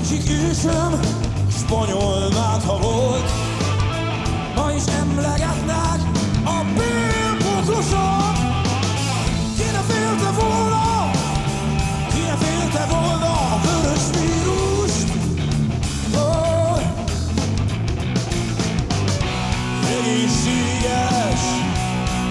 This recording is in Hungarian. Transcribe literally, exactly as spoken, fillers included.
másik ősöm spanyol mátha volt. Ma is emlegetnek a bélpokloson.